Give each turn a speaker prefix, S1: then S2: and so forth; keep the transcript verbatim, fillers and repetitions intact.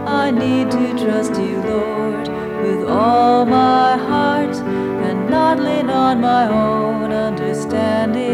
S1: I need to trust you, Lord, with all my heart, and not lean on my own understanding.